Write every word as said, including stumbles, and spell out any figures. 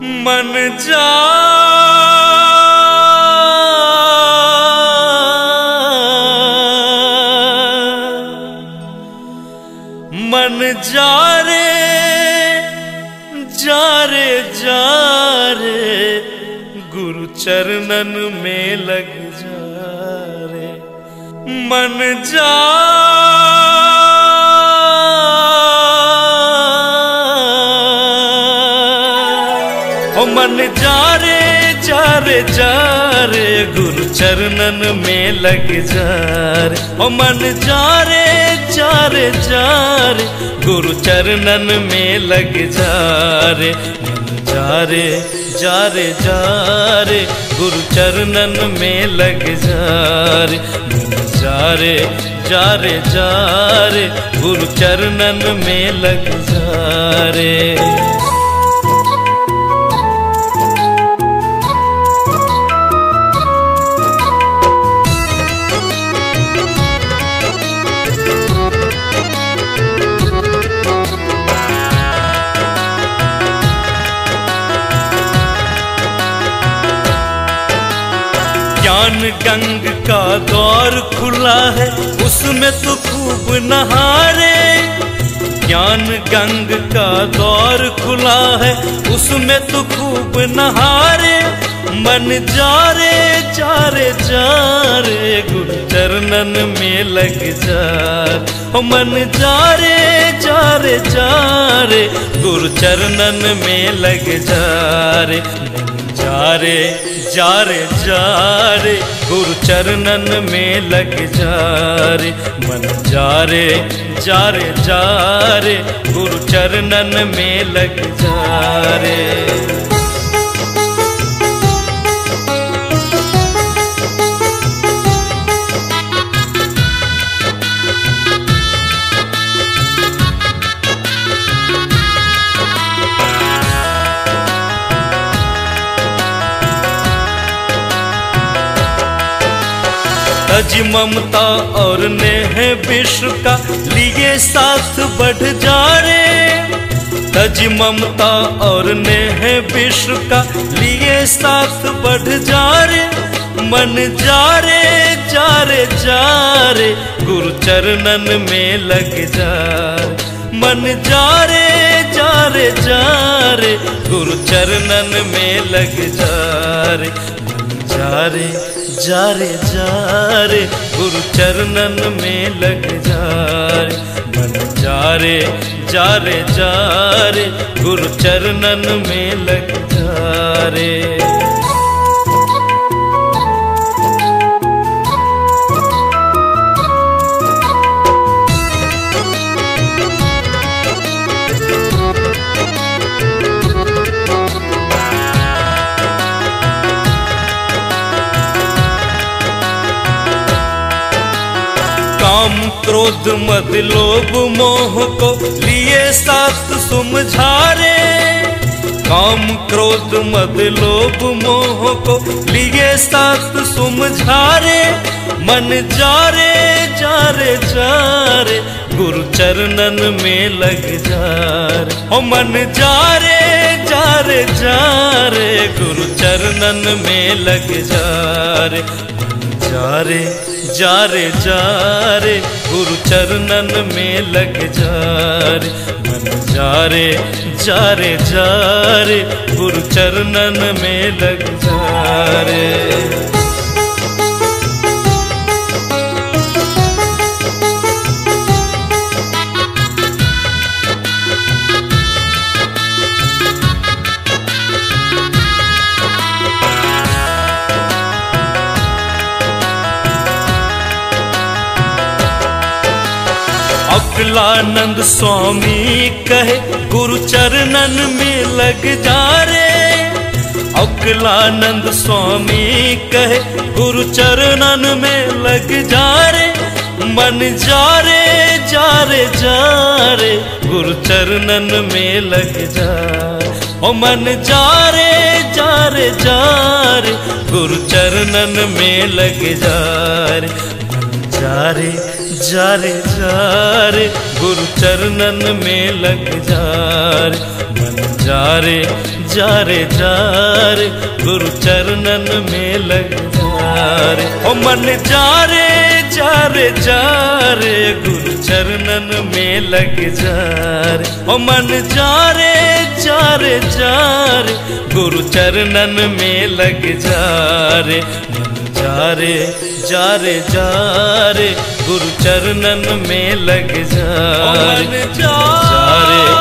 मन जा मन जा रे जा रे जा रे गुरु चरणन में लग जा रे मन जा ओ मन जा रे जा रे जा रे गुरु चरणन में लग जा रे ओ मन जा रे जा रे जा रे गुरु चरणन में लग जा रे मन जा रे जा रे जा रे गुरु चरणन में लग जा रे मन जा रे जा रे जा रे गुरु चरणन में लग जा रे। ज्ञान गंग का द्वार खुला है उसमें तो खूब नहारे ज्ञान गंग का द्वार खुला है उसमें तो खूब नहारे मन जा रे जा रे जा रे गुरु चरणन में लग जा ओ मन जा रे जा रे जा रे गुरु चरणन में लग जा रे मन जा रे जा रे जा रे गुरु चरणन में लग जा रे मन जा रे जा रे जा रे गुरु चरणन में लग जा रे। तज ममता और नेह विश्व का लिए साथ बढ़ जा रे तज ममता और नेह विश्व का लिए साथ बढ़ जा रे मन जा रे जा रे जा रे गुरु चरणन में लग जा मन जा रे जा रे जा रे गुरु चरणन में लग जा रे मन जा रे जा रे जा रे गुरु चरणन में लग जा रे मन जा रे जा रे जा रे गुरु चरणन में लग जा रे। काम क्रोध मद लोभ मोह को लिए साथ समझा रे काम क्रोध मद लोभ मोह को लिए साथ समझा रे मन जा रे जा रे जा रे गुरु चरणन में लग जा रे ओ मन जा रे जा रे जा रे गुरु चरणन में लग जा रे जा रे जा रे जा रे गुरु चरणन में लग जा रे मन जा रे जा रे जा रे गुरु चरणन में लग जा रे। अकलानंद स्वामी कहे गुरु चरणन में लग जा रे अकलानंद स्वामी कहे गुरु चरणन में लग जा रे मन जा रे जा रे जा रे गुरु चरणन में लग जा ओ मन जा रे जा रे जा रे गुरु चरणन में लग जा रे मन जा रे जा रे जा रे गुरु चरणन में लग जा रे मन जा रे जा रे जा रे गुरु चरणन में लग जा रे ओ मन जा रे जा रे जा रे गुरु चरणन में लग जा रे ओ मन जा रे जा रे जा रे गुरु चरणन में लग जा रे मन जा रे जा रे जा रे गुरु चरणन में लग जा रे जा रे